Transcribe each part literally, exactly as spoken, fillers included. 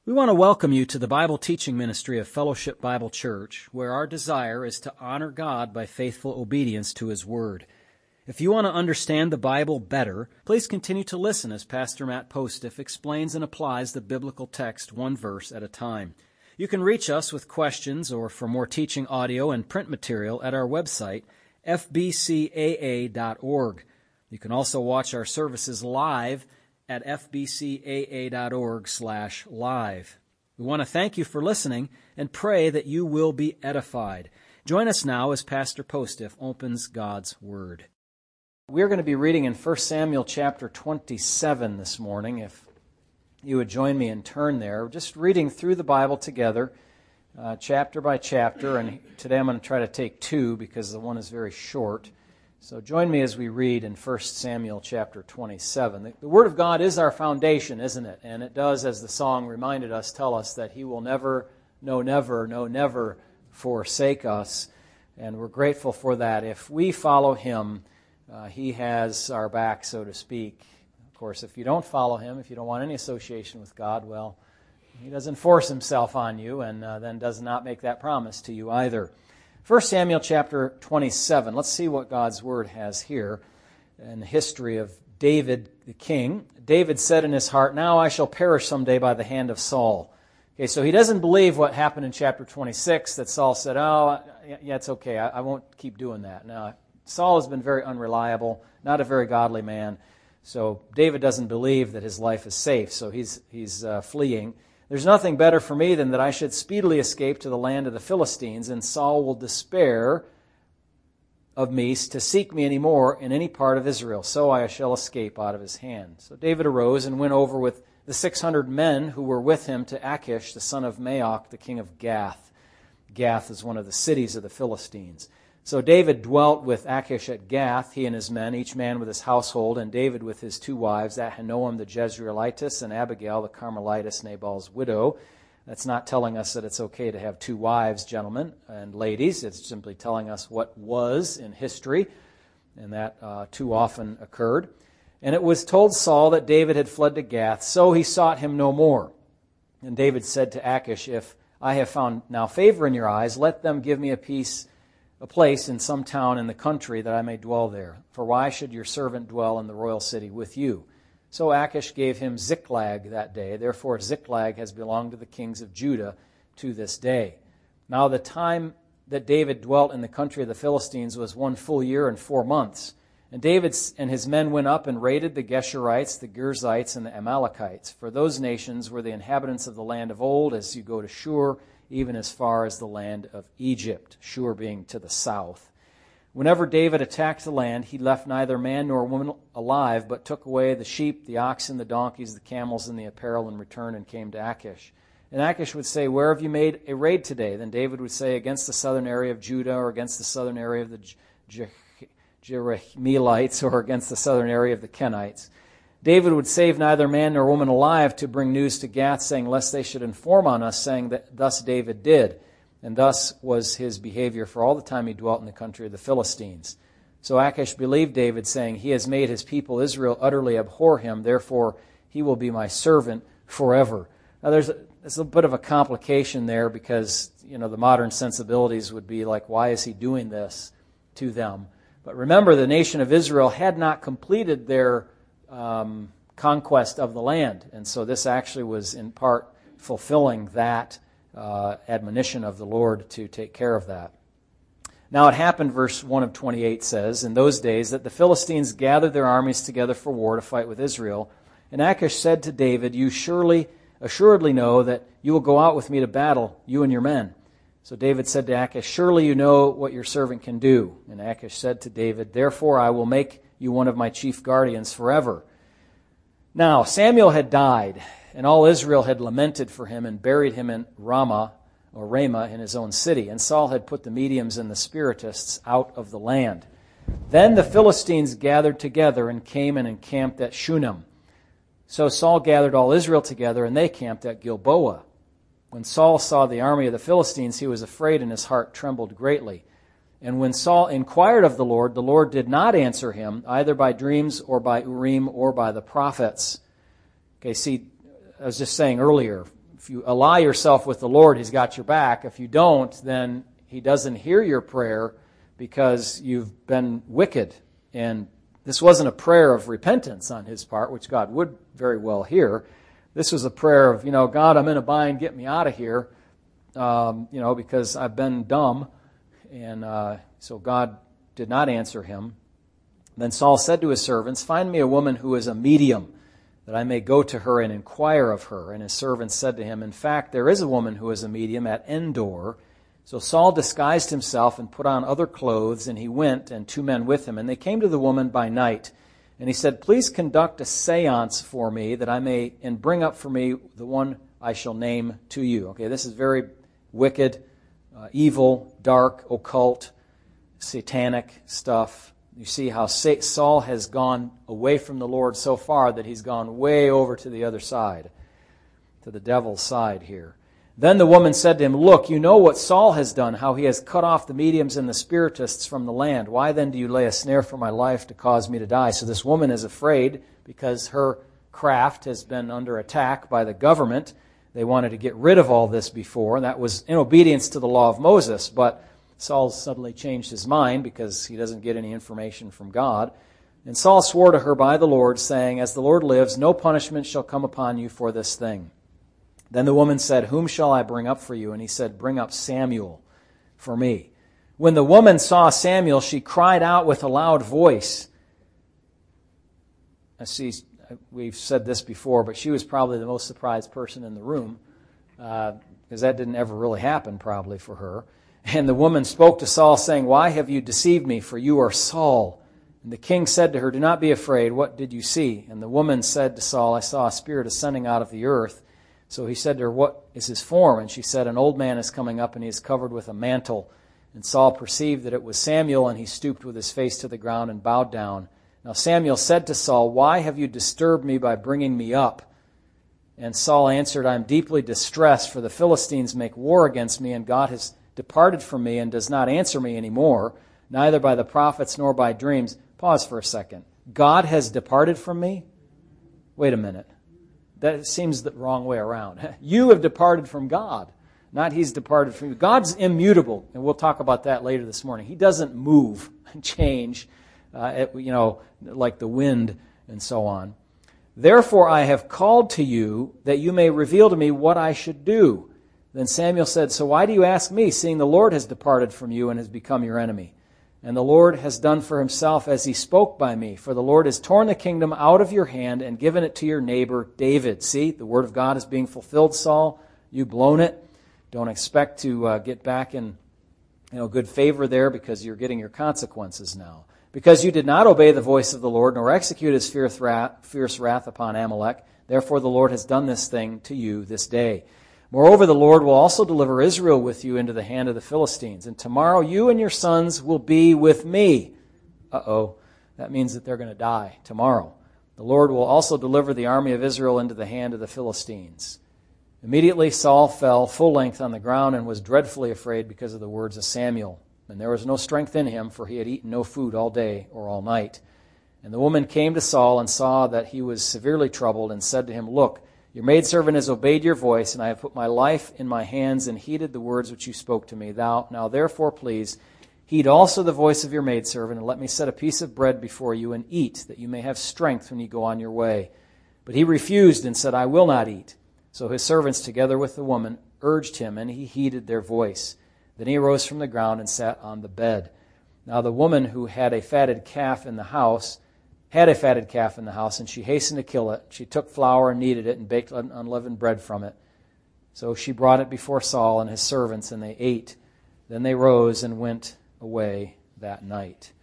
We want to welcome you to the Bible teaching ministry of Fellowship Bible Church, where our desire is to honor God by faithful obedience to His Word. If you want to understand the Bible better, please continue to listen as Pastor Matt Postiff explains and applies the biblical text one verse at a time. You can reach us with questions or for more teaching audio and print material at our website, f b c a a dot org. You can also watch our services live at f b c a a dot org slash live. We want to thank you for listening and pray that you will be edified. Join us now as Pastor Postiff opens God's Word. We're going to be reading in First Samuel chapter twenty-seven this morning. If you would join me and turn there. We're just reading through the Bible together, uh, chapter by chapter, and today I'm going to try to take two because the one is very short. So join me as we read in First Samuel chapter twenty-seven. The, the Word of God is our foundation, isn't it? And it does, as the song reminded us, tell us that He will never, no never, no never forsake us. And we're grateful for that. If we follow Him, uh, He has our back, so to speak. Of course, if you don't follow Him, if you don't want any association with God, well, He doesn't force Himself on you and uh, then does not make that promise to you either. First Samuel chapter twenty-seven. Let's see what God's Word has here in the history of David the king. David said in his heart, "Now I shall perish someday by the hand of Saul." Okay, so he doesn't believe what happened in chapter twenty-six, that Saul said, "Oh, yeah, it's okay, I, I won't keep doing that." Now, Saul has been very unreliable, not a very godly man. So David doesn't believe that his life is safe, so he's, he's uh, fleeing. "There's nothing better for me than that I should speedily escape to the land of the Philistines, and Saul will despair of me to seek me any more in any part of Israel. So I shall escape out of his hand." So David arose and went over with the six hundred men who were with him to Achish, the son of Maoch, the king of Gath. Gath is one of the cities of the Philistines. So David dwelt with Achish at Gath, he and his men, each man with his household, and David with his two wives, Ahinoam the Jezreelitess and Abigail the Carmelitess, Nabal's widow. That's not telling us that it's okay to have two wives, gentlemen and ladies. It's simply telling us what was in history, and that uh, too often occurred. "And it was told Saul that David had fled to Gath, so he sought him no more. And David said to Achish, 'If I have found now favor in your eyes, let them give me a piece a place in some town in the country that I may dwell there. For why should your servant dwell in the royal city with you?' So Achish gave him Ziklag that day. Therefore Ziklag has belonged to the kings of Judah to this day. Now the time that David dwelt in the country of the Philistines was one full year and four months. And David and his men went up and raided the Geshurites, the Girzites, and the Amalekites. For those nations were the inhabitants of the land of old, as you go to Shur, even as far as the land of Egypt, Shur being to the south. Whenever David attacked the land, he left neither man nor woman alive, but took away the sheep, the oxen, the donkeys, the camels, and the apparel, and returned and came to Achish. And Achish would say, 'Where have you made a raid today?' Then David would say, 'Against the southern area of Judah, or against the southern area of the Jerahmeelites, or against the southern area of the Kenites.' David would save neither man nor woman alive to bring news to Gath, saying, lest they should inform on us, saying that thus David did. And thus was his behavior for all the time he dwelt in the country of the Philistines. So Achish believed David, saying, 'He has made his people Israel utterly abhor him, therefore he will be my servant forever.'" Now there's a, there's a bit of a complication there because, you know, the modern sensibilities would be like, why is he doing this to them? But remember, the nation of Israel had not completed their Um, conquest of the land. And so this actually was in part fulfilling that uh, admonition of the Lord to take care of that. "Now it happened," verse one of twenty-eight says, "in those days that the Philistines gathered their armies together for war to fight with Israel. And Achish said to David, 'You surely, assuredly know that you will go out with me to battle, you and your men.' So David said to Achish, 'Surely you know what your servant can do.' And Achish said to David, 'Therefore I will make you one of my chief guardians forever.' Now Samuel had died, and all Israel had lamented for him and buried him in Ramah, or Ramah, in his own city. And Saul had put the mediums and the spiritists out of the land. Then the Philistines gathered together and came and encamped at Shunem. So Saul gathered all Israel together, and they camped at Gilboa. When Saul saw the army of the Philistines, he was afraid, and his heart trembled greatly. And when Saul inquired of the Lord, the Lord did not answer him, either by dreams or by Urim or by the prophets." Okay, see, I was just saying earlier, if you ally yourself with the Lord, He's got your back. If you don't, then He doesn't hear your prayer because you've been wicked. And this wasn't a prayer of repentance on his part, which God would very well hear. This was a prayer of, you know, God, I'm in a bind, get me out of here, um, you know, because I've been dumb. And uh, so God did not answer him. Then Saul said to his servants, find me a woman who is a medium, that I may go to her and inquire of her. And his servants said to him, in fact, there is a woman who is a medium at Endor. So Saul disguised himself and put on other clothes, and he went, and two men with him. And they came to the woman by night. And he said, please conduct a seance for me, that I may, and bring up for me the one I shall name to you. Okay, this is very wicked, uh, evil, dark, occult, satanic stuff. You see how Saul has gone away from the Lord so far that he's gone way over to the other side, to the devil's side here. Then the woman said to him, look, you know what Saul has done, how he has cut off the mediums and the spiritists from the land. Why then do you lay a snare for my life to cause me to die? So this woman is afraid because her craft has been under attack by the government. They wanted to get rid of all this before, and that was in obedience to the law of Moses. But Saul suddenly changed his mind because he doesn't get any information from God. And Saul swore to her by the Lord, saying, as the Lord lives, no punishment shall come upon you for this thing. Then the woman said, whom shall I bring up for you? And he said, bring up Samuel for me. When the woman saw Samuel, she cried out with a loud voice. I see, we've said this before, but she was probably the most surprised person in the room, uh, because that didn't ever really happen probably for her. And the woman spoke to Saul, saying, why have you deceived me? For you are Saul. And the king said to her, do not be afraid. What did you see? And the woman said to Saul, I saw a spirit ascending out of the earth. So he said to her, what is his form? And she said, an old man is coming up, and he is covered with a mantle. And Saul perceived that it was Samuel, and he stooped with his face to the ground and bowed down. Now Samuel said to Saul, why have you disturbed me by bringing me up? And Saul answered, I am deeply distressed, for the Philistines make war against me, and God has departed from me and does not answer me anymore, neither by the prophets nor by dreams. Pause for a second. God has departed from me? Wait a minute. That seems the wrong way around. You have departed from God, not He's departed from you. God's immutable, and we'll talk about that later this morning. He doesn't move and change, uh, you know, like the wind and so on. Therefore I have called to you that you may reveal to me what I should do. Then Samuel said, so why do you ask me, seeing the Lord has departed from you and has become your enemy? And the Lord has done for himself as he spoke by me. For the Lord has torn the kingdom out of your hand and given it to your neighbor David. See, the word of God is being fulfilled, Saul. You've blown it. Don't expect to uh, get back in you know, good favor there, because you're getting your consequences now. Because you did not obey the voice of the Lord, nor execute his fierce wrath, fierce wrath upon Amalek. Therefore the Lord has done this thing to you this day. Moreover, the Lord will also deliver Israel with you into the hand of the Philistines. And tomorrow you and your sons will be with me. Uh-oh. That means that they're going to die tomorrow. The Lord will also deliver the army of Israel into the hand of the Philistines. Immediately Saul fell full length on the ground and was dreadfully afraid because of the words of Samuel. And there was no strength in him, for he had eaten no food all day or all night. And the woman came to Saul and saw that he was severely troubled, and said to him, look, your maidservant has obeyed your voice, and I have put my life in my hands and heeded the words which you spoke to me. Thou now therefore please heed also the voice of your maidservant, and let me set a piece of bread before you and eat, that you may have strength when you go on your way. But he refused and said, I will not eat. So his servants, together with the woman, urged him, and he heeded their voice. Then he arose from the ground and sat on the bed. Now the woman who had a fatted calf in the house had a fatted calf in the house, and she hastened to kill it. She took flour and kneaded it and baked unleavened bread from it. So she brought it before Saul and his servants, and they ate. Then they rose and went away that night.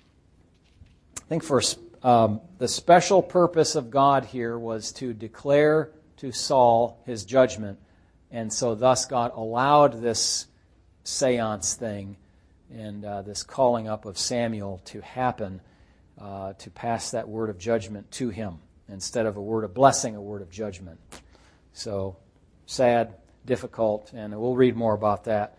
I think for um, the special purpose of God here was to declare to Saul his judgment, and so thus God allowed this seance thing and uh, this calling up of Samuel to happen, Uh, to pass that word of judgment to him instead of a word of blessing, a word of judgment. So sad, difficult, and we'll read more about that.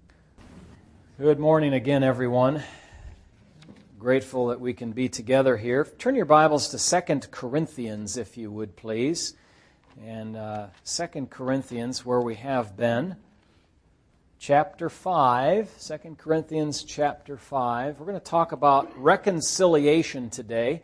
Good morning again, everyone. Grateful that we can be together here. Turn your Bibles to Second Corinthians, if you would, please. and uh, Second Corinthians, where we have been, chapter five, Second Corinthians chapter five. We're going to talk about reconciliation today,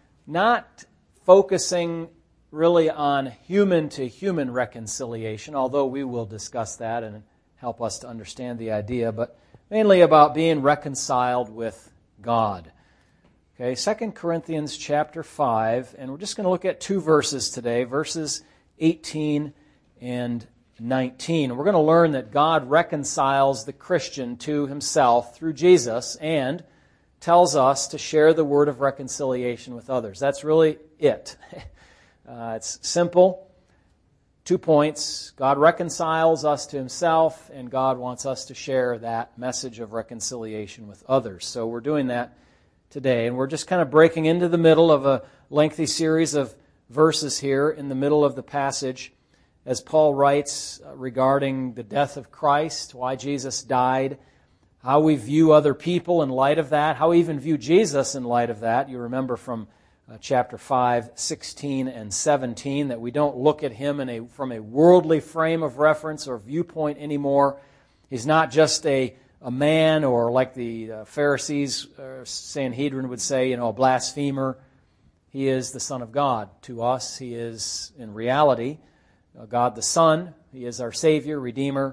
not focusing really on human-to-human reconciliation, although we will discuss that and help us to understand the idea, but mainly about being reconciled with God. Okay, Second Corinthians chapter five, and we're just going to look at two verses today, verses eighteen and nineteen. We're going to learn that God reconciles the Christian to Himself through Jesus and tells us to share the word of reconciliation with others. That's really it. Uh, it's simple. Two points. God reconciles us to Himself, and God wants us to share that message of reconciliation with others. So we're doing that today, and we're just kind of breaking into the middle of a lengthy series of verses here in the middle of the passage as Paul writes regarding the death of Christ, why Jesus died, how we view other people in light of that, how we even view Jesus in light of that. You remember from uh, chapter five, sixteen, and seventeen that we don't look at Him in a from a worldly frame of reference or viewpoint anymore. He's not just a a man, or like the uh, Pharisees, uh, Sanhedrin would say, you know, a blasphemer. He is the Son of God. To us, He is, in reality, uh, God the Son. He is our Savior, Redeemer,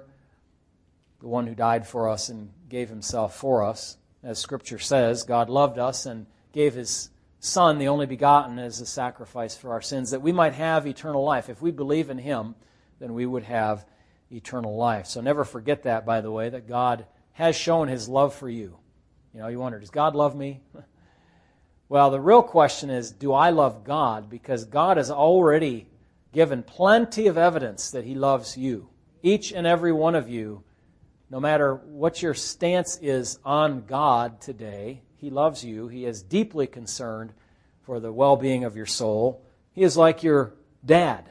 the one who died for us and gave Himself for us. As Scripture says, God loved us and gave His Son, the only begotten, as a sacrifice for our sins, that we might have eternal life. If we believe in Him, then we would have eternal life. So never forget that, by the way, that God has shown His love for you. You know, you wonder, does God love me? Well, the real question is, do I love God? Because God has already given plenty of evidence that He loves you. Each and every one of you, no matter what your stance is on God today, He loves you. He is deeply concerned for the well-being of your soul. He is like your dad.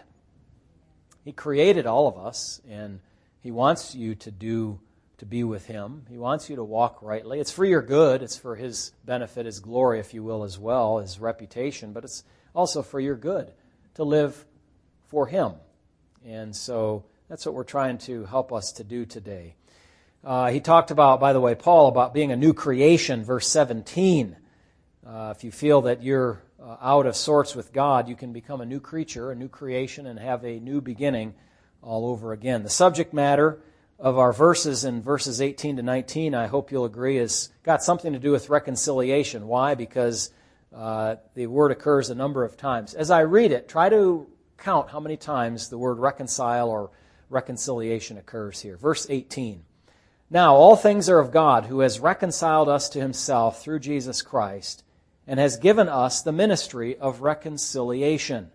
He created all of us, and He wants you to do to be with Him. He wants you to walk rightly. It's for your good. It's for His benefit, His glory, if you will, as well, His reputation. But it's also for your good to live for Him. And so that's what we're trying to help us to do today. Uh, he talked about, by the way, Paul, about being a new creation, verse seventeen. Uh, if you feel that you're uh, out of sorts with God, you can become a new creature, a new creation, and have a new beginning all over again. The subject matter of our verses in verses eighteen to nineteen, I hope you'll agree, has got something to do with reconciliation. Why? Because uh, the word occurs a number of times. As I read it, try to count how many times the word reconcile or reconciliation occurs here. Verse eighteen. Now all things are of God, who has reconciled us to Himself through Jesus Christ, and has given us the ministry of reconciliation.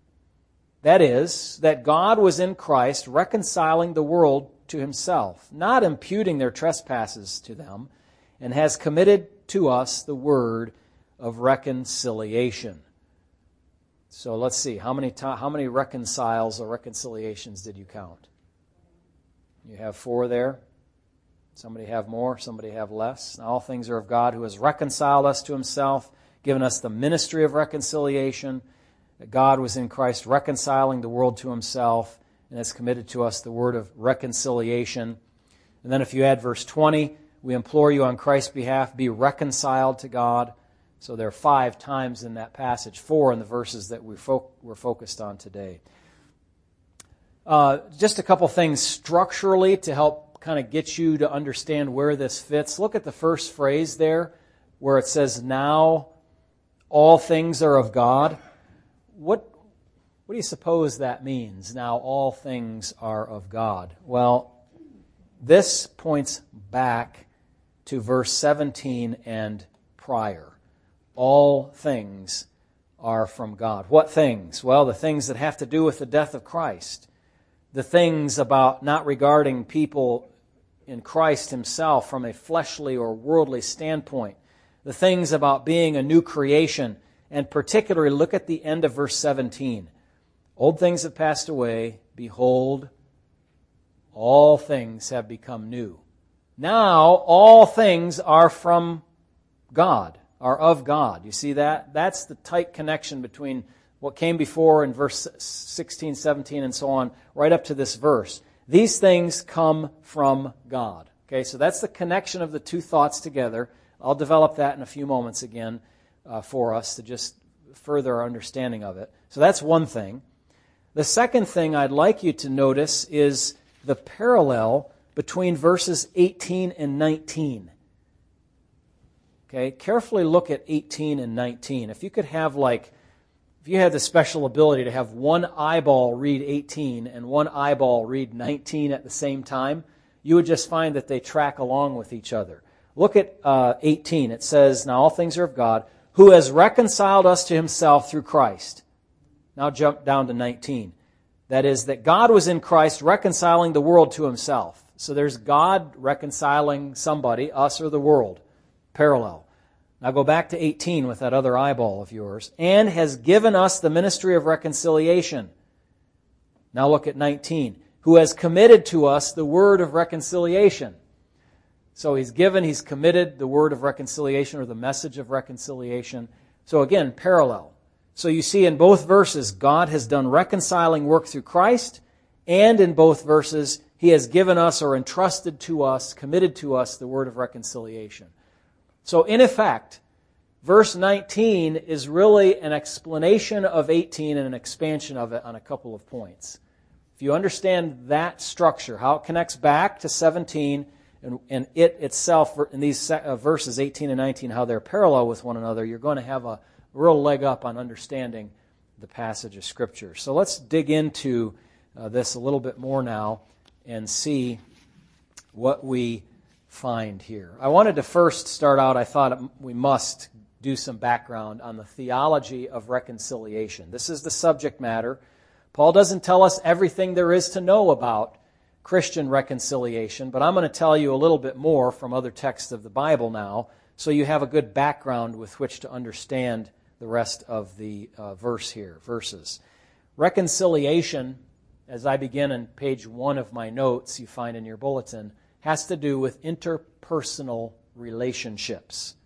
That is, that God was in Christ reconciling the world to Himself, not imputing their trespasses to them, and has committed to us the word of reconciliation. So let's see, how many to- how many reconciles or reconciliations did you count? You have four there. Somebody have more, somebody have less. Now, all things are of God, who has reconciled us to Himself, given us the ministry of reconciliation, that God was in Christ reconciling the world to Himself, and has committed to us the word of reconciliation. And then if you add verse twenty, we implore you on Christ's behalf, be reconciled to God. So there are five times in that passage, four in the verses that we fo- we're focused on today. Uh, just a couple things structurally to help kind of get you to understand where this fits. Look at the first phrase there where it says, now all things are of God. What What do you suppose that means? Now all things are of God. Well, this points back to verse seventeen and prior. All things are from God. What things? Well, the things that have to do with the death of Christ. The things about not regarding people in Christ Himself from a fleshly or worldly standpoint. The things about being a new creation. And particularly, look at the end of verse seventeen. Old things have passed away. Behold, all things have become new. Now, all things are from God, are of God. You see that? That's the tight connection between what came before in verse sixteen, seventeen, and so on, right up to this verse. These things come from God. Okay, so that's the connection of the two thoughts together. I'll develop that in a few moments again uh, for us to just further our understanding of it. So that's one thing. The second thing I'd like you to notice is the parallel between verses eighteen and nineteen. Okay, carefully look at eighteen and nineteen. If you could have like, if you had the special ability to have one eyeball read eighteen and one eyeball read nineteen at the same time, you would just find that they track along with each other. Look at uh, eighteen. It says, now all things are of God, who has reconciled us to himself through Christ. Now jump down to nineteen. That is, that God was in Christ reconciling the world to himself. So there's God reconciling somebody, us or the world. Parallel. Now go back to eighteen with that other eyeball of yours. And has given us the ministry of reconciliation. Now look at nineteen. Who has committed to us the word of reconciliation. So he's given, he's committed the word of reconciliation or the message of reconciliation. So again, parallel. So you see in both verses, God has done reconciling work through Christ, and in both verses, he has given us or entrusted to us, committed to us the word of reconciliation. So in effect, verse nineteen is really an explanation of eighteen and an expansion of it on a couple of points. If you understand that structure, how it connects back to seventeen, and, and it itself, in these verses eighteen and nineteen, how they're parallel with one another, you're going to have a real leg up on understanding the passage of Scripture. So let's dig into uh, this a little bit more now and see what we find here. I wanted to first start out, I thought we must do some background on the theology of reconciliation. This is the subject matter. Paul doesn't tell us everything there is to know about Christian reconciliation, but I'm going to tell you a little bit more from other texts of the Bible now, so you have a good background with which to understand the rest of the uh, verse here, verses. Reconciliation, as I begin on page one of my notes you find in your bulletin, has to do with interpersonal relationships.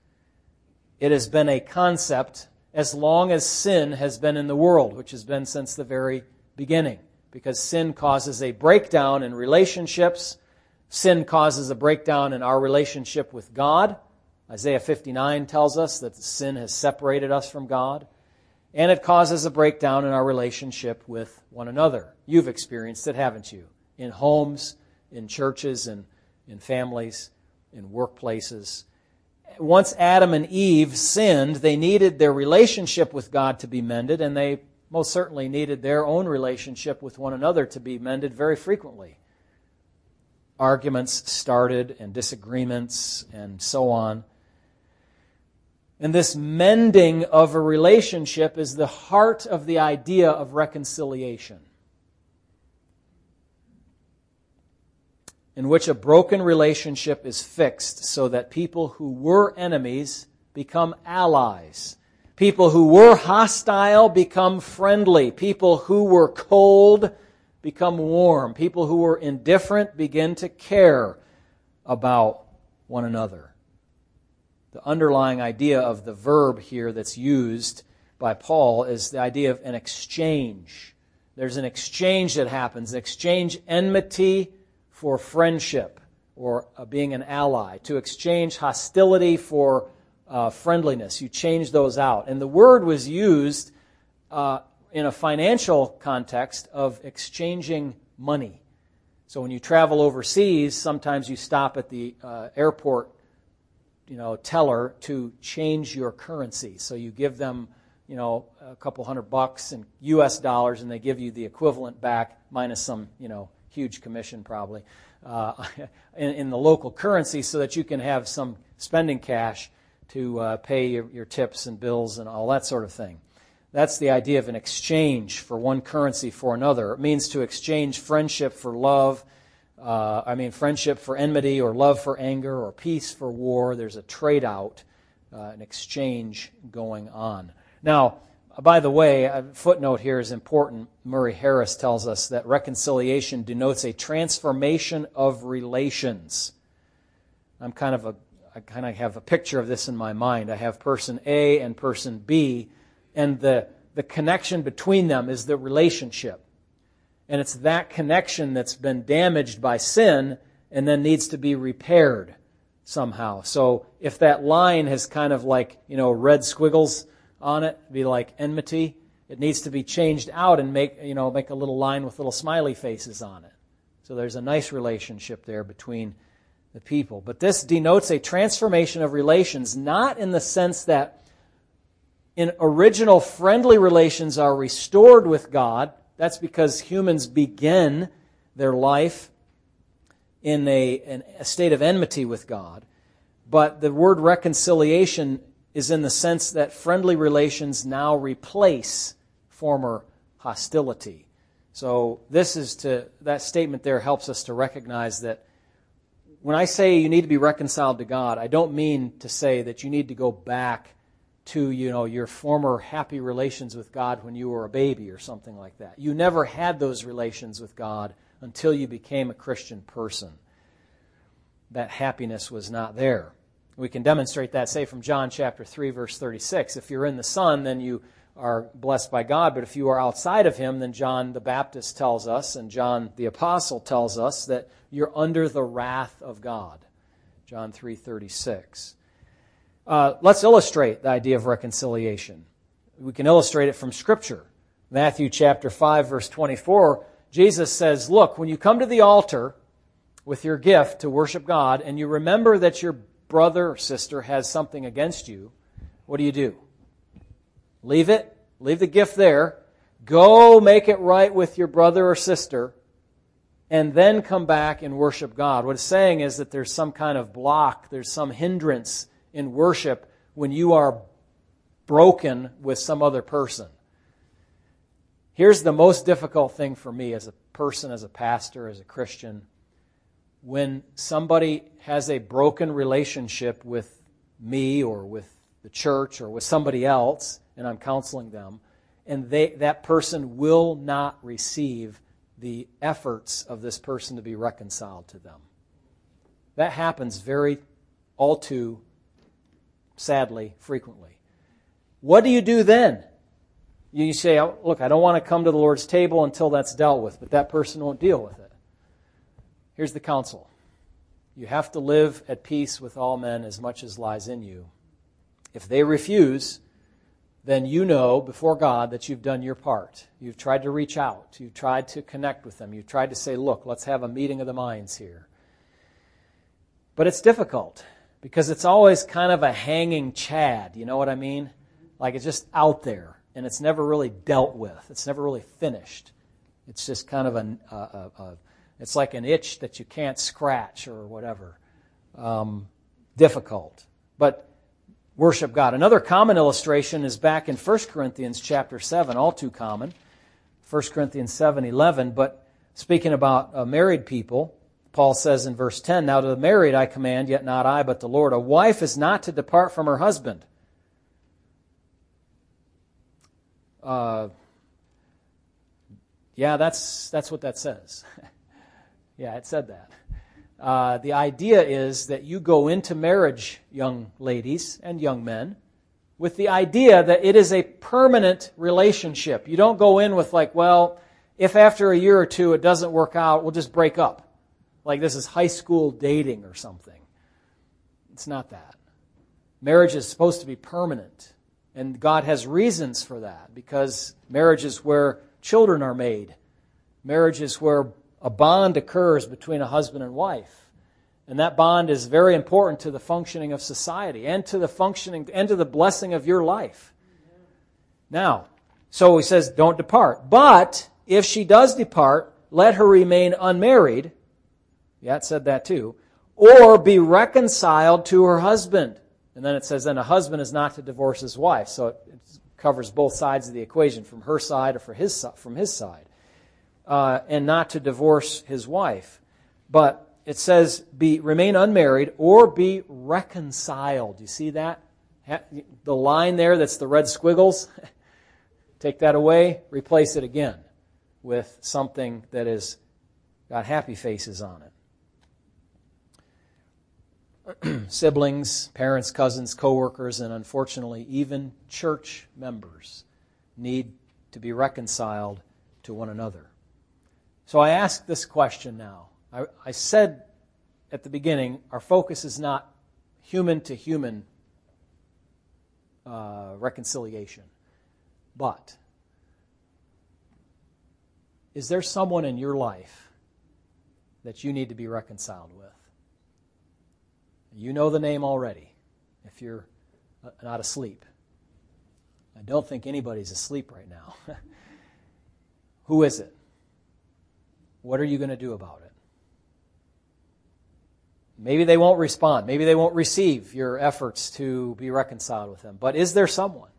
It has been a concept as long as sin has been in the world, which has been since the very beginning, because sin causes a breakdown in relationships. Sin causes a breakdown in our relationship with God. Isaiah fifty-nine tells us that sin has separated us from God. And it causes a breakdown in our relationship with one another. You've experienced it, haven't you? In homes, in churches, in, in families, in workplaces. Once Adam and Eve sinned, they needed their relationship with God to be mended, and they most certainly needed their own relationship with one another to be mended very frequently. Arguments started, and disagreements, and so on. And this mending of a relationship is the heart of the idea of reconciliation, in which a broken relationship is fixed so that people who were enemies become allies. People who were hostile become friendly. People who were cold become warm. People who were indifferent begin to care about one another. The underlying idea of the verb here that's used by Paul is the idea of an exchange. There's an exchange that happens. Exchange enmity for friendship or uh, being an ally. To exchange hostility for uh, friendliness. You change those out. And the word was used uh, in a financial context of exchanging money. So when you travel overseas, sometimes you stop at the uh, airport you know, teller to change your currency. So you give them, you know, a couple hundred bucks in U S dollars, and they give you the equivalent back minus some, you know, huge commission probably uh, in, in the local currency, so that you can have some spending cash to uh, pay your, your tips and bills and all that sort of thing. That's the idea of an exchange for one currency for another. It means to exchange friendship for love. Uh, I mean, friendship for enmity, or love for anger, or peace for war. There's a trade-out, uh, an exchange going on. Now, by the way, a footnote here is important. Murray Harris tells us that reconciliation denotes a transformation of relations. I'm kind of a, I kind of have a picture of this in my mind. I have person A and person B, and the the connection between them is the relationship. And it's that connection that's been damaged by sin and then needs to be repaired somehow. So if that line has kind of like, you know, red squiggles on it, be like enmity, it needs to be changed out and make, you know, make a little line with little smiley faces on it. So there's a nice relationship there between the people. But this denotes a transformation of relations, not in the sense that in original friendly relations are restored with God. That's because humans begin their life in a, in a state of enmity with God. But the word reconciliation is in the sense that friendly relations now replace former hostility. So this is to, that statement there helps us to recognize that when I say you need to be reconciled to God, I don't mean to say that you need to go back to, you know, your former happy relations with God when you were a baby or something like that. You never had those relations with God until you became a Christian person. That happiness was not there. We can demonstrate that, say, from John chapter three, verse thirty-six. If you're in the Son, then you are blessed by God. But if you are outside of Him, then John the Baptist tells us, and John the Apostle tells us, that you're under the wrath of God. John three thirty-six. Uh, let's illustrate the idea of reconciliation. We can illustrate it from Scripture. Matthew chapter five, verse twenty-four, Jesus says, look, when you come to the altar with your gift to worship God, and you remember that your brother or sister has something against you, what do you do? Leave it. Leave the gift there. Go make it right with your brother or sister, and then come back and worship God. What it's saying is that there's some kind of block, there's some hindrance in worship when you are broken with some other person. Here's the most difficult thing for me as a person, as a pastor, as a Christian. When somebody has a broken relationship with me or with the church or with somebody else, and I'm counseling them, and they, that person will not receive the efforts of this person to be reconciled to them. That happens very, all too sadly, frequently. What do you do then? You say, oh, look, I don't want to come to the Lord's table until that's dealt with, but that person won't deal with it. Here's the counsel. You have to live at peace with all men as much as lies in you. If they refuse, then you know before God that you've done your part. You've tried to reach out. You've tried to connect with them. You've tried to say, look, let's have a meeting of the minds here. But it's difficult because it's always kind of a hanging chad. You know what I mean? Like it's just out there and it's never really dealt with. It's never really finished. It's just kind of a, a, a, a it's like an itch that you can't scratch or whatever. Um, difficult. But worship God. Another common illustration is back in First Corinthians chapter seven, all too common. First Corinthians seven eleven. But speaking about uh, married people, Paul says in verse ten, now to the married I command, yet not I, but the Lord. A wife is not to depart from her husband. Uh, yeah, that's that's what that says. Yeah, it said that. Uh, the idea is that you go into marriage, young ladies and young men, with the idea that it is a permanent relationship. You don't go in with like, well, if after a year or two it doesn't work out, we'll just break up. Like this is high school dating or something. It's not that. Marriage is supposed to be permanent. And God has reasons for that, because marriage is where children are made. Marriage is where a bond occurs between a husband and wife. And that bond is very important to the functioning of society and to the functioning and to the blessing of your life. Now, so he says, don't depart. But if she does depart, let her remain unmarried. Yeah, it said that too. Or be reconciled to her husband. And then it says, then a husband is not to divorce his wife. So it covers both sides of the equation, from her side or for his, from his side. Uh, and not to divorce his wife. But it says, be remain unmarried or be reconciled. You see that? The line there that's the red squiggles, take that away, replace it again with something that has got happy faces on it. Siblings, parents, cousins, co-workers, and unfortunately even church members need to be reconciled to one another. So I ask this question now. I, I said at the beginning, our focus is not human-to-human uh, reconciliation. But is there someone in your life that you need to be reconciled with? You know the name already, if you're not asleep. I don't think anybody's asleep right now. Who is it? What are you going to do about it? Maybe they won't respond. Maybe they won't receive your efforts to be reconciled with them. But is there someone?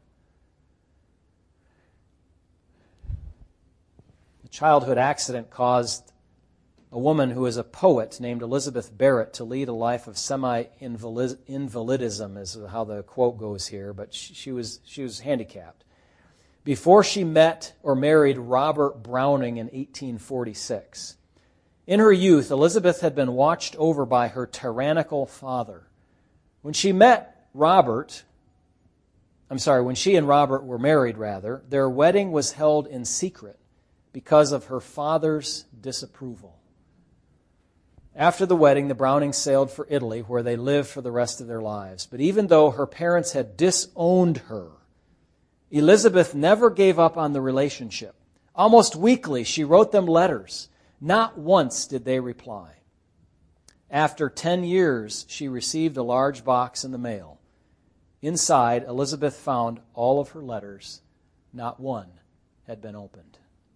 A childhood accident caused a woman who is a poet named Elizabeth Barrett to lead a life of semi-invalidism, is how the quote goes here, but she, she was she was handicapped. Before she met or married Robert Browning in eighteen forty-six. In her youth, Elizabeth had been watched over by her tyrannical father. When she met Robert, I'm sorry, when she and Robert were married, rather, their wedding was held in secret because of her father's disapproval. After the wedding, the Brownings sailed for Italy, where they lived for the rest of their lives. But even though her parents had disowned her, Elizabeth never gave up on the relationship. Almost weekly, she wrote them letters. Not once did they reply. After ten years, she received a large box in the mail. Inside, Elizabeth found all of her letters. Not one had been opened.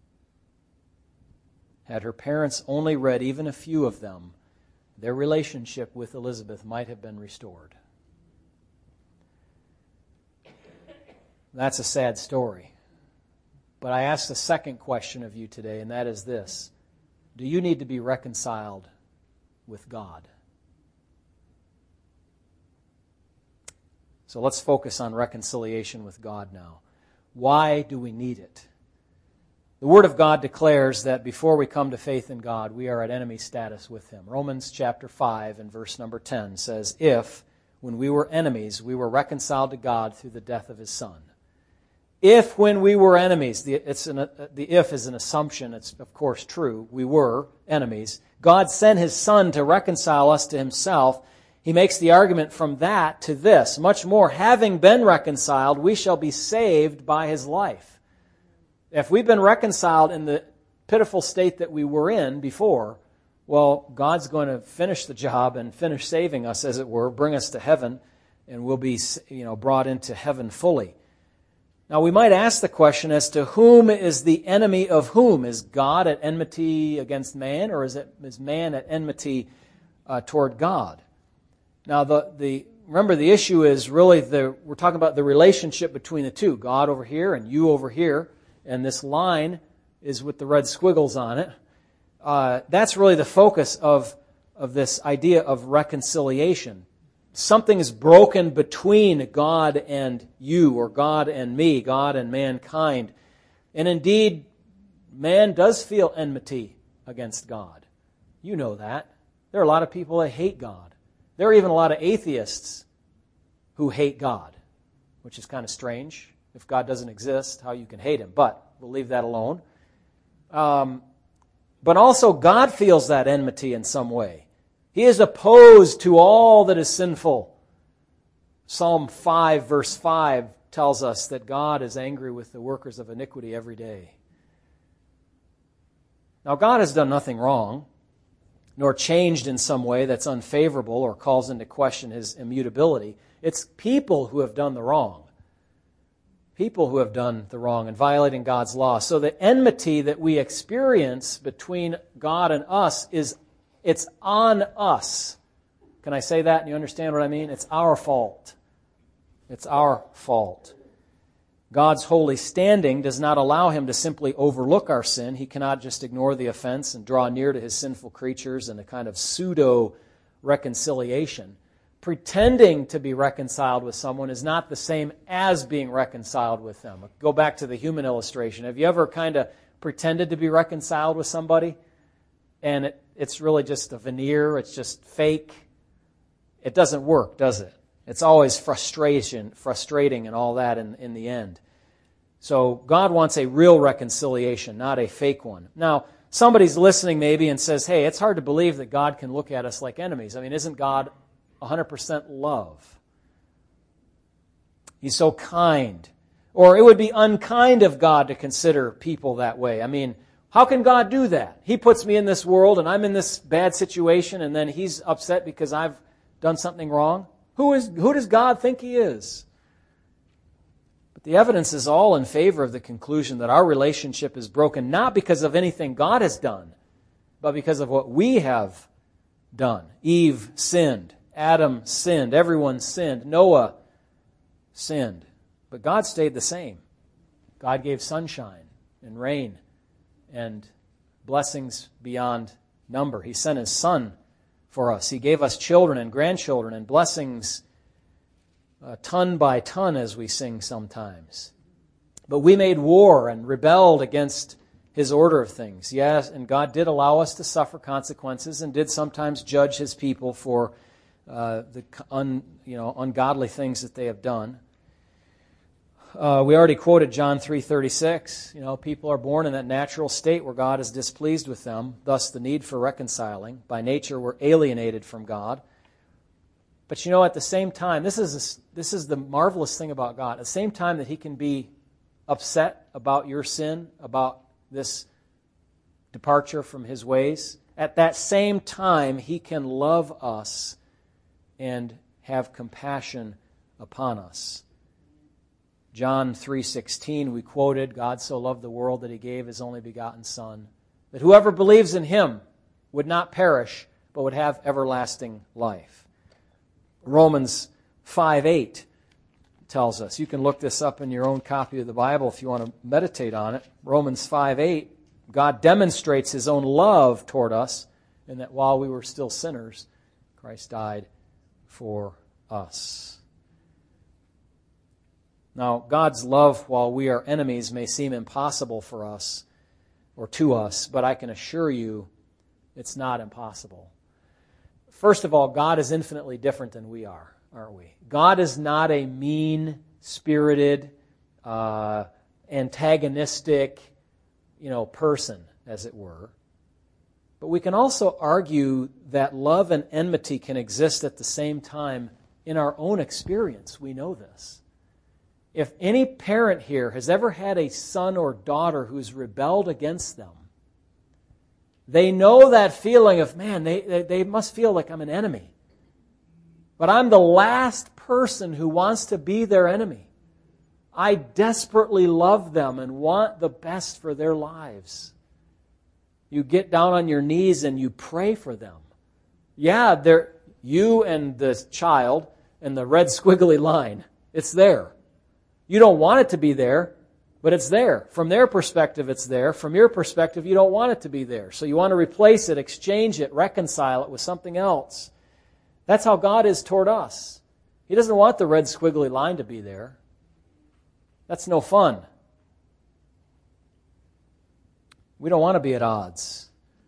Had her parents only read even a few of them, their relationship with Elizabeth might have been restored. That's a sad story. But I ask the second question of you today, and that is this. Do you need to be reconciled with God? So let's focus on reconciliation with God now. Why do we need it? The Word of God declares that before we come to faith in God, we are at enemy status with Him. Romans chapter five and verse number ten says, if, when we were enemies, we were reconciled to God through the death of His Son. If, when we were enemies, the, it's an, the if is an assumption, it's of course true, we were enemies. God sent His Son to reconcile us to Himself. He makes the argument from that to this. Much more, having been reconciled, we shall be saved by His life. If we've been reconciled in the pitiful state that we were in before, well, God's going to finish the job and finish saving us, as it were, bring us to heaven, and we'll be, you know, brought into heaven fully. Now, we might ask the question as to whom is the enemy of whom? Is God at enmity against man, or is it is man at enmity uh, toward God? Now, the the remember the issue is really the we're talking about the relationship between the two, God over here and you over here, and this line is with the red squiggles on it. Uh, that's really the focus of of this idea of reconciliation. Something is broken between God and you, or God and me, God and mankind. And indeed, man does feel enmity against God. You know that. There are a lot of people that hate God. There are even a lot of atheists who hate God, which is kind of strange. If God doesn't exist, how you can hate Him. But we'll leave that alone. Um, but also, God feels that enmity in some way. He is opposed to all that is sinful. Psalm five, verse five tells us that God is angry with the workers of iniquity every day. Now, God has done nothing wrong, nor changed in some way that's unfavorable or calls into question His immutability. It's people who have done the wrong. People who have done the wrong and violating God's law. So the enmity that we experience between God and us is It's on us. Can I say that and you understand what I mean? It's our fault. It's our fault. God's holy standing does not allow Him to simply overlook our sin. He cannot just ignore the offense and draw near to His sinful creatures in a kind of pseudo-reconciliation. Pretending to be reconciled with someone is not the same as being reconciled with them. Go back to the human illustration. Have you ever kind of pretended to be reconciled with somebody? And it, it's really just a veneer, it's just fake. It doesn't work, does it? It's always frustration, frustrating and all that in, in the end. So God wants a real reconciliation, not a fake one. Now, somebody's listening maybe and says, hey, it's hard to believe that God can look at us like enemies. I mean, isn't God one hundred percent love? He's so kind. Or it would be unkind of God to consider people that way. I mean, how can God do that? He puts me in this world and I'm in this bad situation and then He's upset because I've done something wrong? Who is, who does God think He is? But the evidence is all in favor of the conclusion that our relationship is broken, not because of anything God has done, but because of what we have done. Eve sinned. Adam sinned. Everyone sinned. Noah sinned. But God stayed the same. God gave sunshine and rain and blessings beyond number. He sent His Son for us. He gave us children and grandchildren and blessings uh, ton by ton, as we sing sometimes. But we made war and rebelled against His order of things. Yes, and God did allow us to suffer consequences and did sometimes judge His people for uh, the un, you know, ungodly things that they have done. Uh, we already quoted John three thirty-six. You know, people are born in that natural state where God is displeased with them, thus the need for reconciling. By nature, we're alienated from God. But you know, at the same time, this is a, this is the marvelous thing about God. At the same time that He can be upset about your sin, about this departure from His ways, at that same time, He can love us and have compassion upon us. John three sixteen, we quoted, God so loved the world that He gave His only begotten Son, that whoever believes in Him would not perish, but would have everlasting life. Romans five eight tells us, you can look this up in your own copy of the Bible if you want to meditate on it. Romans five eight, God demonstrates His own love toward us in that while we were still sinners, Christ died for us. Now, God's love while we are enemies may seem impossible for us or to us, but I can assure you it's not impossible. First of all, God is infinitely different than we are, aren't we? God is not a mean-spirited, uh, antagonistic, you know, person, as it were. But we can also argue that love and enmity can exist at the same time in our own experience. We know this. If any parent here has ever had a son or daughter who's rebelled against them, they know that feeling of, man, they, they, they must feel like I'm an enemy. But I'm the last person who wants to be their enemy. I desperately love them and want the best for their lives. You get down on your knees and you pray for them. Yeah, they're, you and the child and the red squiggly line, it's there. You don't want it to be there, but it's there. From their perspective, it's there. From your perspective, you don't want it to be there. So you want to replace it, exchange it, reconcile it with something else. That's how God is toward us. He doesn't want the red squiggly line to be there. That's no fun. We don't want to be at odds.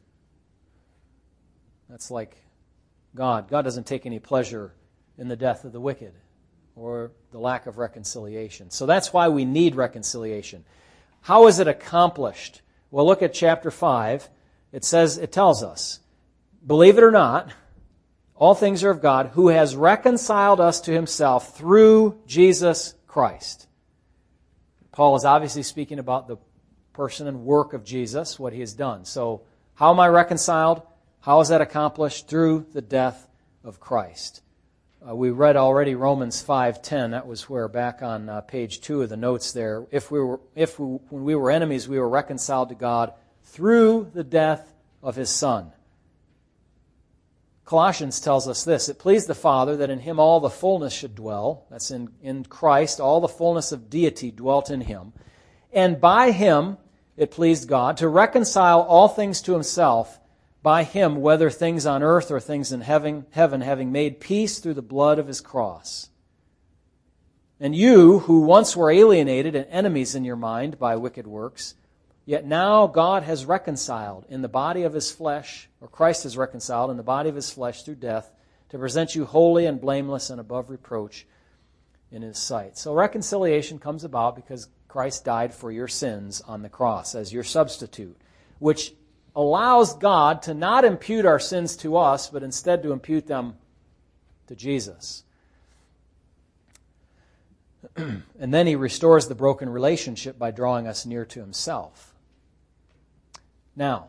That's like God. God doesn't take any pleasure in the death of the wicked or the lack of reconciliation. So that's why we need reconciliation. How is it accomplished? Well, look at chapter five. It says, it tells us, believe it or not, all things are of God, who has reconciled us to Himself through Jesus Christ. Paul is obviously speaking about the person and work of Jesus, what He has done. So, how am I reconciled? How is that accomplished? Through the death of Christ. Uh, we read already Romans five ten. That was where, back on uh, page two of the notes there, if we were, if we, when we were enemies, we were reconciled to God through the death of His Son. Colossians tells us this, it pleased the Father that in Him all the fullness should dwell. That's in, in Christ, all the fullness of deity dwelt in Him. And by Him it pleased God to reconcile all things to Himself, by Him, whether things on earth or things in heaven, heaven, having made peace through the blood of His cross. And you, who once were alienated and enemies in your mind by wicked works, yet now God has reconciled in the body of His flesh, or Christ has reconciled in the body of His flesh through death, to present you holy and blameless and above reproach in His sight. So reconciliation comes about because Christ died for your sins on the cross as your substitute, which allows God to not impute our sins to us, but instead to impute them to Jesus. And then he restores the broken relationship by drawing us near to himself. Now,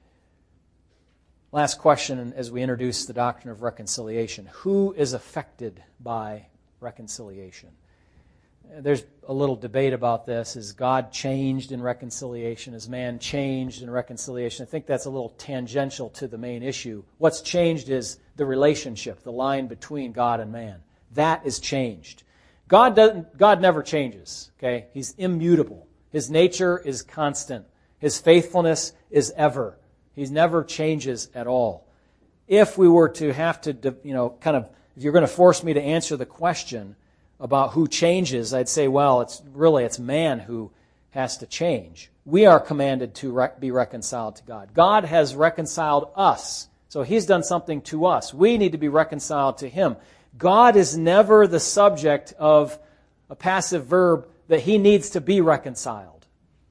last question as we introduce the doctrine of reconciliation. Who is affected by reconciliation? There's a little debate about this. Is God changed in reconciliation? Is man changed in reconciliation? I think that's a little tangential to the main issue. What's changed is the relationship, the line between God and man. That is changed. God doesn't. God never changes. Okay, He's immutable. His nature is constant. His faithfulness is ever. He never changes at all. If we were to have to, you know, kind of, if you're going to force me to answer the question about who changes, I'd say, well, it's really it's man who has to change. We are commanded to rec- be reconciled to God. God has reconciled us, so He's done something to us. We need to be reconciled to Him. God is never the subject of a passive verb that He needs to be reconciled.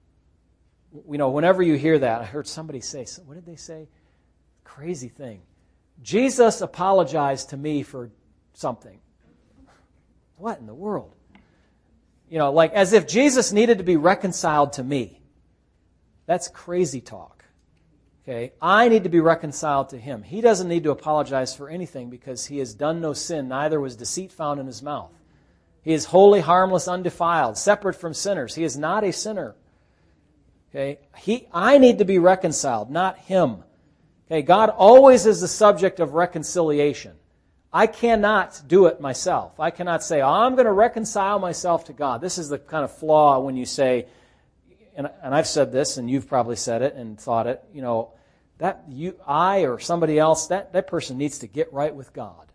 You know, whenever you hear that, I heard somebody say, what did they say? Crazy thing. Jesus apologized to me for something. What in the world? You know, like as if Jesus needed to be reconciled to me. That's crazy talk. Okay, I need to be reconciled to Him. He doesn't need to apologize for anything because He has done no sin, neither was deceit found in His mouth. He is holy, harmless, undefiled, separate from sinners. He is not a sinner. Okay, he, I need to be reconciled, not Him. Okay, God always is the subject of reconciliation. I cannot do it myself. I cannot say, oh, I'm going to reconcile myself to God. This is the kind of flaw when you say, and, and I've said this, and you've probably said it and thought it, you know, that you, I or somebody else, that, that person needs to get right with God.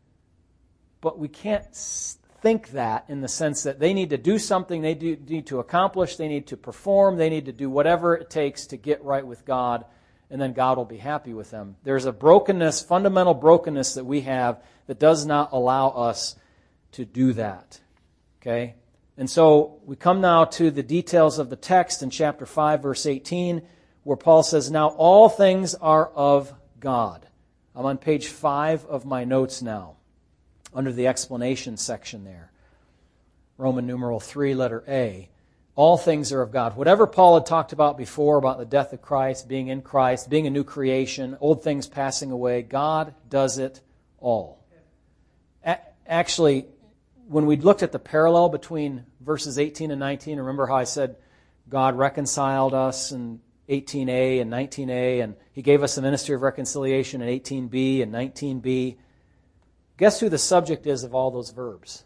But we can't think that in the sense that they need to do something, they do, need to accomplish, they need to perform, they need to do whatever it takes to get right with God, and then God will be happy with them. There's a brokenness, fundamental brokenness that we have that does not allow us to do that. Okay? And so we come now to the details of the text in chapter five, verse eighteen, where Paul says, now all things are of God. I'm on page five of my notes now, under the explanation section there. Roman numeral three, letter A. All things are of God. Whatever Paul had talked about before, about the death of Christ, being in Christ, being a new creation, old things passing away, God does it all. A- actually, when we looked at the parallel between verses eighteen and nineteen, remember how I said God reconciled us in eighteen A and nineteen A, and He gave us the ministry of reconciliation in eighteen B and nineteen B. Guess who the subject is of all those verbs?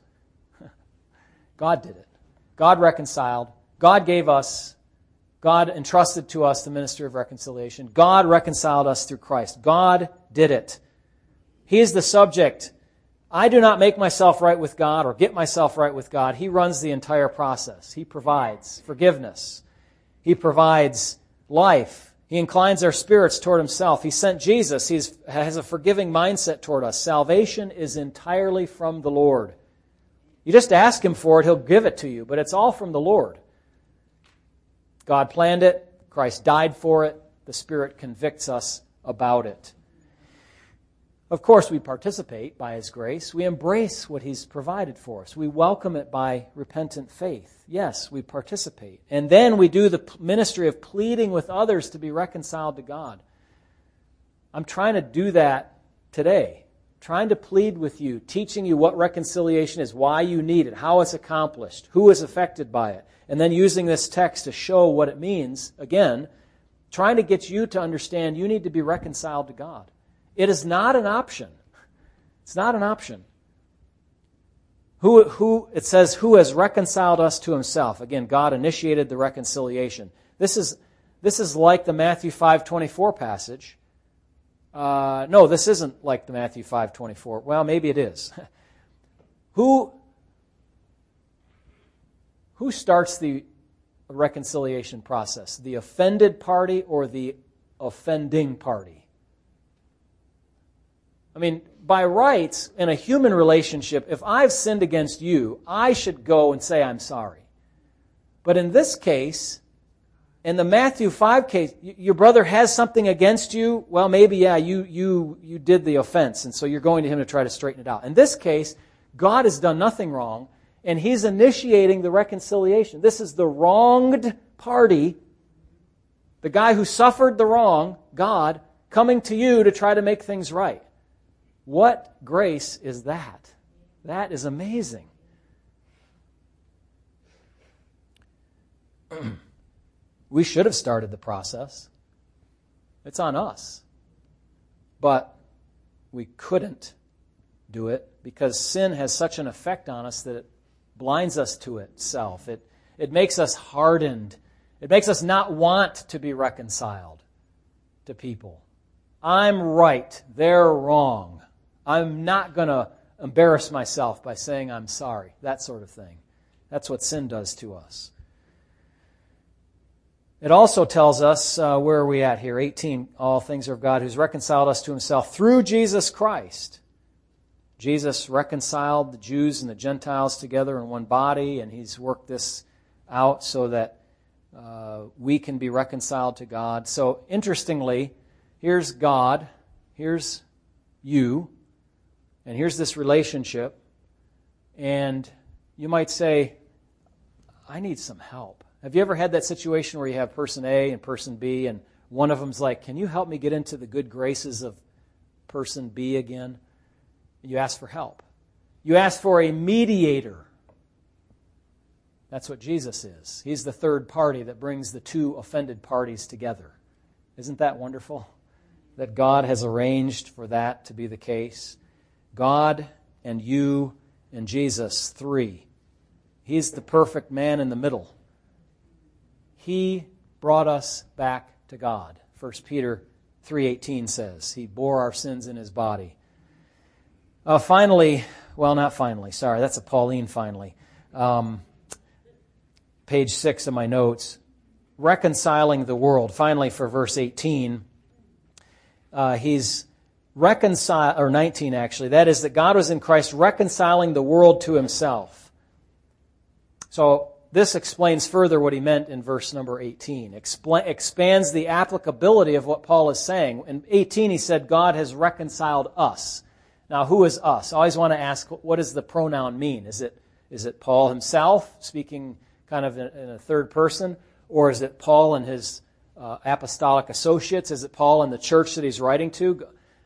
God did it. God reconciled. God gave us, God entrusted to us the ministry of reconciliation. God reconciled us through Christ. God did it. He is the subject. I do not make myself right with God or get myself right with God. He runs the entire process. He provides forgiveness. He provides life. He inclines our spirits toward Himself. He sent Jesus. He has a forgiving mindset toward us. Salvation is entirely from the Lord. You just ask Him for it, He'll give it to you, but it's all from the Lord. God planned it. Christ died for it. The Spirit convicts us about it. Of course, we participate by His grace. We embrace what He's provided for us. We welcome it by repentant faith. Yes, we participate. And then we do the ministry of pleading with others to be reconciled to God. I'm trying to do that today. Trying to plead with you, teaching you what reconciliation is, why you need it, how it's accomplished, who is affected by it, and then using this text to show what it means, again, trying to get you to understand you need to be reconciled to God. It is not an option. It's not an option. Who, who it says, who has reconciled us to Himself. Again, God initiated the reconciliation. This is, this is like the Matthew five twenty-four passage. Uh, no, this isn't like the Matthew five twenty-four. Well, maybe it is. Who, who starts the reconciliation process? The offended party or the offending party? I mean, by rights, in a human relationship, if I've sinned against you, I should go and say I'm sorry. But in this case, in the Matthew five case, your brother has something against you. Well, maybe, yeah, you you you did the offense, and so you're going to him to try to straighten it out. In this case, God has done nothing wrong, and He's initiating the reconciliation. This is the wronged party, the guy who suffered the wrong, God, coming to you to try to make things right. What grace is that? That is amazing. We should have started the process. It's on us. But we couldn't do it because sin has such an effect on us that it blinds us to itself. It, it makes us hardened. It makes us not want to be reconciled to people. I'm right. They're wrong. I'm not going to embarrass myself by saying I'm sorry. That sort of thing. That's what sin does to us. It also tells us, uh, where are we at here? eighteen, all things are of God who's reconciled us to Himself through Jesus Christ. Jesus reconciled the Jews and the Gentiles together in one body, and He's worked this out so that uh, we can be reconciled to God. So, interestingly, here's God, here's you, and here's this relationship, and you might say, I need some help. Have you ever had that situation where you have person A and person B, and one of them's like, can you help me get into the good graces of person B again? You ask for help. You ask for a mediator. That's what Jesus is. He's the third party that brings the two offended parties together. Isn't that wonderful? That God has arranged for that to be the case. God and you and Jesus, three. He's the perfect man in the middle. He brought us back to God. First Peter three eighteen says, He bore our sins in His body. Uh, finally, well, not finally, sorry, that's a Pauline finally. Um, page six of my notes. Reconciling the world. Finally, for verse eighteen, uh, he's reconciled, or nineteen actually, that is that God was in Christ reconciling the world to Himself. So, this explains further what he meant in verse number eighteen. Expl- expands the applicability of what Paul is saying. In eighteen, he said, God has reconciled us. Now, who is us? I always want to ask, what does the pronoun mean? Is it is it Paul himself, speaking kind of in, in a third person? Or is it Paul and his uh, apostolic associates? Is it Paul and the church that he's writing to?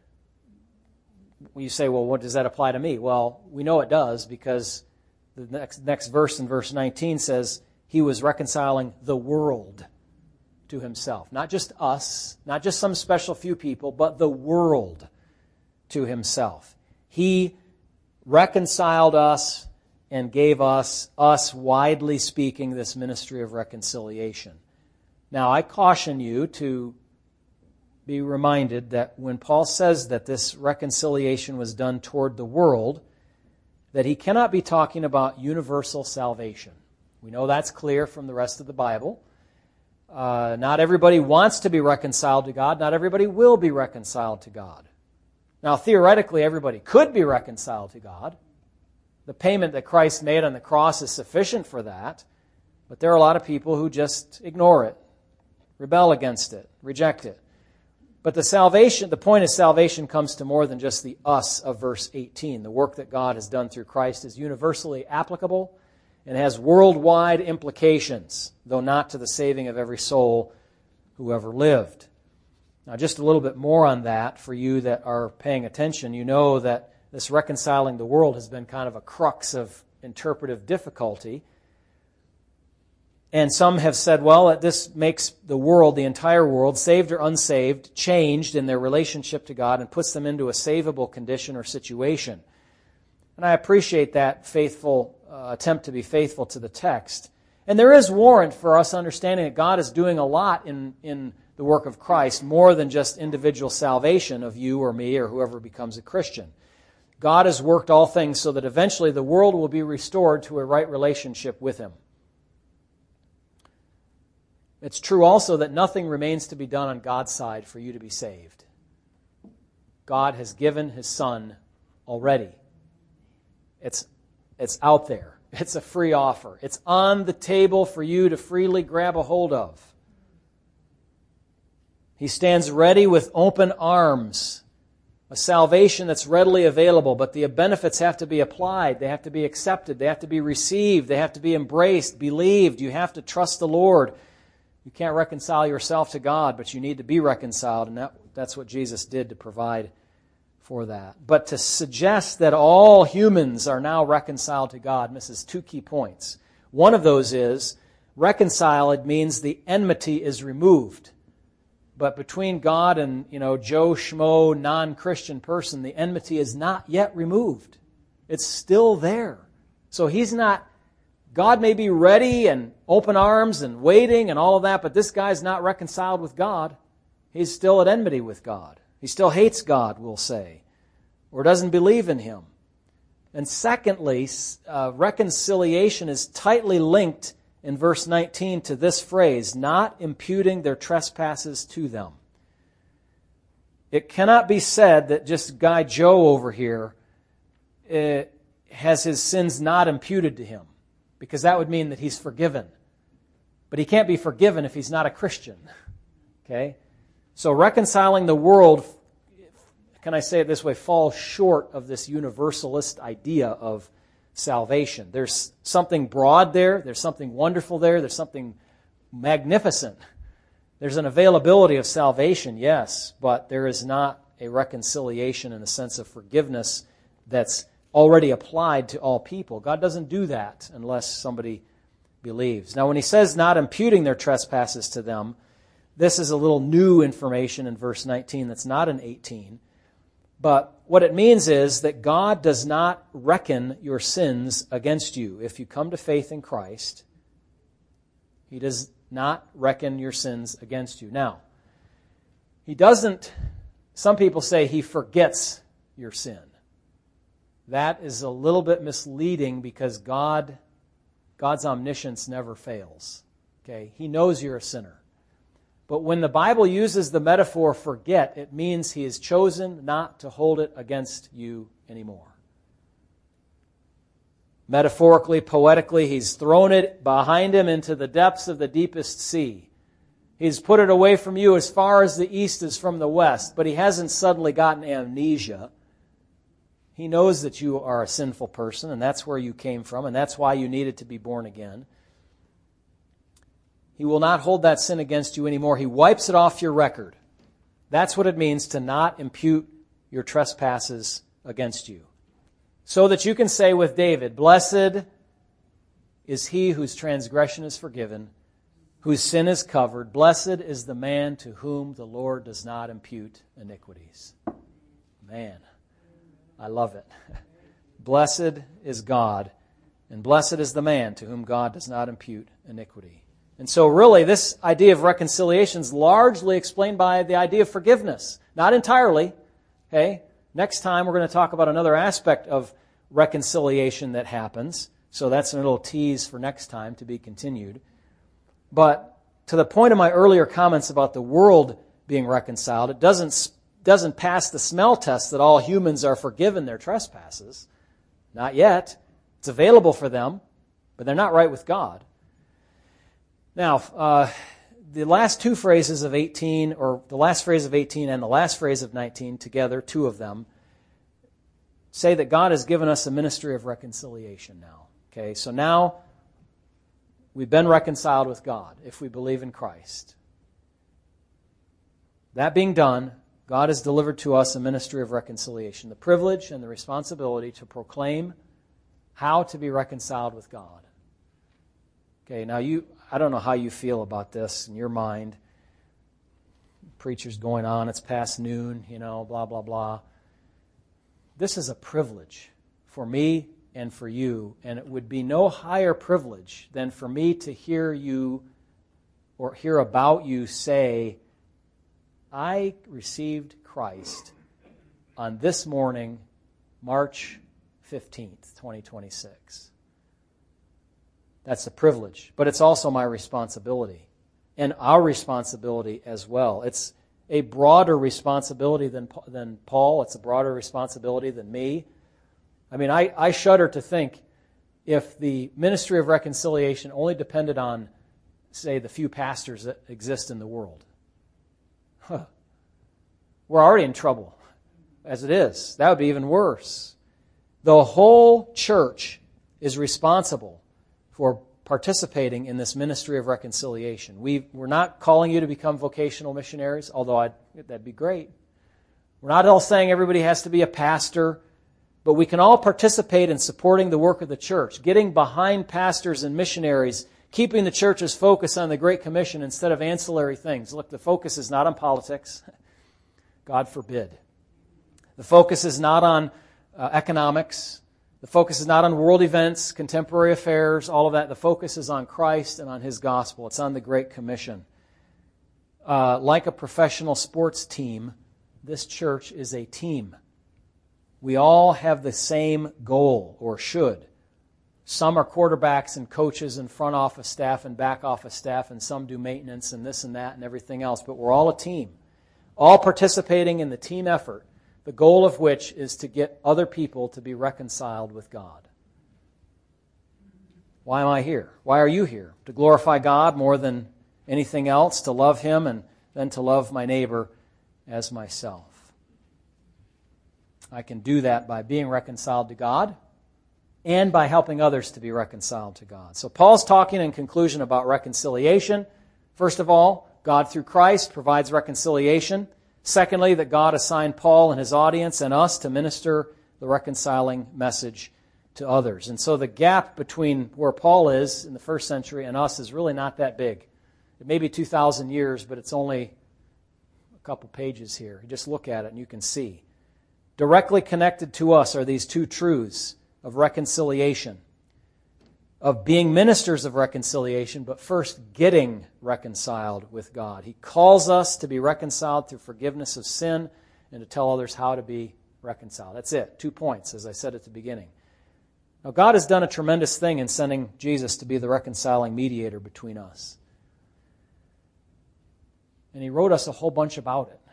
You say, well, what does that apply to me? Well, we know it does because the next next verse in verse nineteen says he was reconciling the world to himself. Not just us, not just some special few people, but the world to himself. He reconciled us and gave us, us widely speaking, this ministry of reconciliation. Now, I caution you to be reminded that when Paul says that this reconciliation was done toward the world, that he cannot be talking about universal salvation. We know that's clear from the rest of the Bible. Uh, not everybody wants to be reconciled to God. Not everybody will be reconciled to God. Now, theoretically, everybody could be reconciled to God. The payment that Christ made on the cross is sufficient for that. But there are a lot of people who just ignore it, rebel against it, reject it. But the salvation, the point of salvation comes to more than just the us of verse eighteen. The work that God has done through Christ is universally applicable and has worldwide implications, though not to the saving of every soul who ever lived. Now, just a little bit more on that for you that are paying attention. You know that this reconciling the world has been kind of a crux of interpretive difficulty. And some have said, well, that this makes the world, the entire world, saved or unsaved, changed in their relationship to God and puts them into a savable condition or situation. And I appreciate that faithful uh, attempt to be faithful to the text. And there is warrant for us understanding that God is doing a lot in, in the work of Christ, more than just individual salvation of you or me or whoever becomes a Christian. God has worked all things so that eventually the world will be restored to a right relationship with Him. It's true also that nothing remains to be done on God's side for you to be saved. God has given His Son already. It's, it's out there. It's a free offer. It's on the table for you to freely grab a hold of. He stands ready with open arms. A salvation that's readily available, but the benefits have to be applied. They have to be accepted. They have to be received. They have to be embraced, believed. You have to trust the Lord. You can't reconcile yourself to God, but you need to be reconciled, and that, that's what Jesus did to provide for that. But to suggest that all humans are now reconciled to God misses two key points. One of those is, reconciled means the enmity is removed. But between God and, you know, Joe Schmo, non-Christian person, the enmity is not yet removed. It's still there. So he's not, God may be ready and open arms and waiting and all of that, but this guy's not reconciled with God. He's still at enmity with God. He still hates God, we'll say, or doesn't believe in Him. And secondly, uh, reconciliation is tightly linked in verse nineteen to this phrase, not imputing their trespasses to them. It cannot be said that just guy Joe over here uh, has his sins not imputed to him, because that would mean that he's forgiven. But he can't be forgiven if he's not a Christian. Okay? So reconciling the world, can I say it this way, falls short of this universalist idea of salvation. There's something broad there. There's something wonderful there. There's something magnificent. There's an availability of salvation, yes, but there is not a reconciliation in the sense of forgiveness that's already applied to all people. God doesn't do that unless somebody believes. Now, when he says not imputing their trespasses to them, this is a little new information in verse nineteen that's not in eighteen. But what it means is that God does not reckon your sins against you. If you come to faith in Christ, He does not reckon your sins against you. Now, He doesn't, some people say He forgets your sin. That is a little bit misleading because God, God's omniscience never fails. Okay? He knows you're a sinner. But when the Bible uses the metaphor forget, it means He has chosen not to hold it against you anymore. Metaphorically, poetically, He's thrown it behind Him into the depths of the deepest sea. He's put it away from you as far as the east is from the west, but He hasn't suddenly gotten amnesia. He knows that you are a sinful person, and that's where you came from, and that's why you needed to be born again. He will not hold that sin against you anymore. He wipes it off your record. That's what it means to not impute your trespasses against you. So that you can say with David, "Blessed is he whose transgression is forgiven, whose sin is covered. Blessed is the man to whom the Lord does not impute iniquities." Man, I love it. Blessed is God, and blessed is the man to whom God does not impute iniquity. And so really, this idea of reconciliation is largely explained by the idea of forgiveness. Not entirely. Okay? Next time we're going to talk about another aspect of reconciliation that happens. So that's a little tease for next time to be continued. But to the point of my earlier comments about the world being reconciled, it doesn't, doesn't pass the smell test that all humans are forgiven their trespasses. Not yet. It's available for them, but they're not right with God. Now, uh, the last two phrases of eighteen, or the last phrase of eighteen and the last phrase of nineteen together, two of them, say that God has given us a ministry of reconciliation now. Okay, so now we've been reconciled with God if we believe in Christ. That being done, God has delivered to us a ministry of reconciliation, the privilege and the responsibility to proclaim how to be reconciled with God. Okay, now you, I don't know how you feel about this in your mind. Preacher's going on, it's past noon, you know, blah, blah, blah. This is a privilege for me and for you, and it would be no higher privilege than for me to hear you or hear about you say, "I received Christ on this morning, March fifteenth, twenty twenty-six. That's a privilege, but it's also my responsibility and our responsibility as well. It's a broader responsibility than, than Paul. It's a broader responsibility than me. I mean, I, I shudder to think if the ministry of reconciliation only depended on, say, the few pastors that exist in the world. Huh. We're already in trouble as it is. That would be even worse. The whole church is responsible for participating in this ministry of reconciliation. We, we're not calling you to become vocational missionaries, although I'd, that'd be great. We're not all saying everybody has to be a pastor, but we can all participate in supporting the work of the church, getting behind pastors and missionaries, keeping the church's focus on the Great Commission instead of ancillary things. Look, the focus is not on politics. God forbid. The focus is not on uh, economics. The focus is not on world events, contemporary affairs, all of that. The focus is on Christ and on His gospel. It's on the Great Commission. Uh, like a professional sports team, this church is a team. We all have the same goal, or should. Some are quarterbacks and coaches and front office staff and back office staff, and some do maintenance and this and that and everything else. But we're all a team, all participating in the team effort, the goal of which is to get other people to be reconciled with God. Why am I here? Why are you here? To glorify God more than anything else, to love Him, and then to love my neighbor as myself. I can do that by being reconciled to God and by helping others to be reconciled to God. So Paul's talking in conclusion about reconciliation. First of all, God through Christ provides reconciliation. Secondly, that God assigned Paul and his audience and us to minister the reconciling message to others. And so the gap between where Paul is in the first century and us is really not that big. It may be two thousand years, but it's only a couple pages here. You just look at it and you can see. Directly connected to us are these two truths of reconciliation, of being ministers of reconciliation, but first getting reconciled with God. He calls us to be reconciled through forgiveness of sin and to tell others how to be reconciled. That's it. Two points, as I said at the beginning. Now, God has done a tremendous thing in sending Jesus to be the reconciling mediator between us. And He wrote us a whole bunch about it.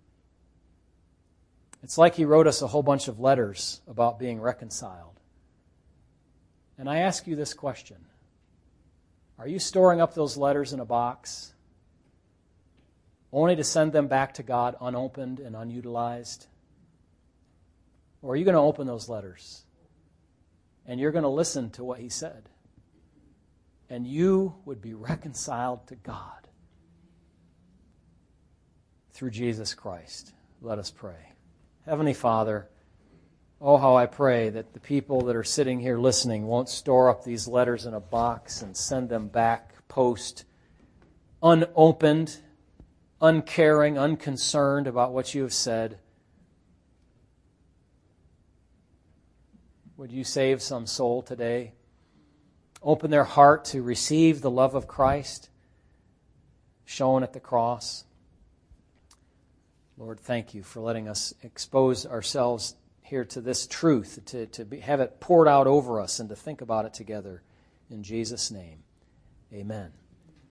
It's like He wrote us a whole bunch of letters about being reconciled. And I ask you this question. Are you storing up those letters in a box only to send them back to God unopened and unutilized? Or are you going to open those letters and you're going to listen to what He said? And you would be reconciled to God through Jesus Christ. Let us pray. Heavenly Father, oh, how I pray that the people that are sitting here listening won't store up these letters in a box and send them back post, unopened, uncaring, unconcerned about what you have said. Would you save some soul today? Open their heart to receive the love of Christ shown at the cross. Lord, thank you for letting us expose ourselves here to this truth, to, to be, have it poured out over us and to think about it together. In Jesus' name, amen.